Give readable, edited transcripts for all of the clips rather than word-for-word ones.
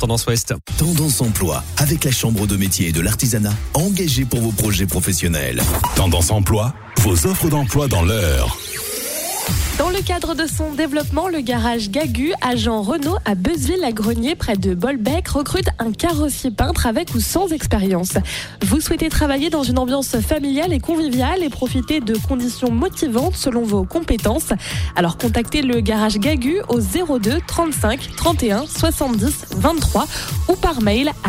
Tendance Ouest. Tendance Emploi, avec la Chambre de métier et de l'artisanat, engagée pour vos projets professionnels. Tendance Emploi, vos offres d'emploi dans l'heure. Dans le cadre de son développement, le garage Gagu, agent Renault à Beuzeville-la-Grenier, près de Bolbec, recrute un carrossier peintre avec ou sans expérience. Vous souhaitez travailler dans une ambiance familiale et conviviale et profiter de conditions motivantes selon vos compétences. Alors contactez le garage Gagu au 02 35 31 70 23 ou par mail à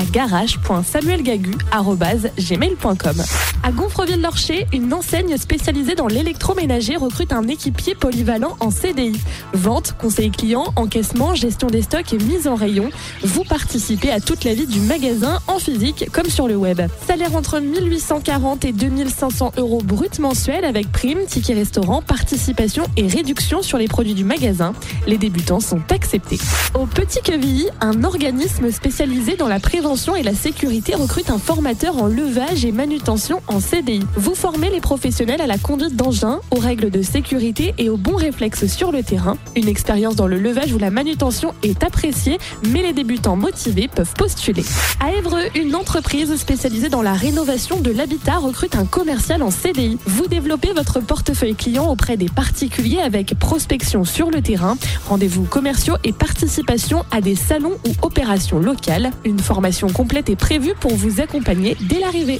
garage.samuelgagu@gmail.com. À Gonfreville-Lorcher, une enseigne spécialisée dans l'électroménager recrute un équipier polyvalent en CDI. Vente, conseil client, encaissement, gestion des stocks et mise en rayon. Vous participez à toute la vie du magasin en physique comme sur le web. Salaire entre 1840 et 2500 € brut mensuel avec prime, ticket restaurant, participation et réduction sur les produits du magasin. Les débutants sont acceptés. Au Petit Quevilly, un organisme spécialisé dans la prévention et la sécurité recrute un formateur en levage et manutention en CDI. Vous formez les professionnels à la conduite d'engins, aux règles de sécurité et aux bons réflexes sur le terrain. Une expérience dans le levage ou la manutention est appréciée, mais les débutants motivés peuvent postuler. À Évreux, une entreprise spécialisée dans la rénovation de l'habitat recrute un commercial en CDI. Vous développez votre portefeuille client auprès des particuliers avec prospection sur le terrain, rendez-vous commerciaux et participation à des salons ou opérations locales. Une formation complète est prévue pour vous accompagner dès l'arrivée.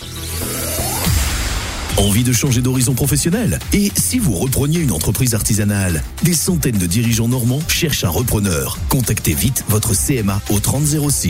Envie de changer d'horizon professionnel? Et si vous repreniez une entreprise artisanale? Des centaines de dirigeants normands cherchent un repreneur. Contactez vite votre CMA au 30 06.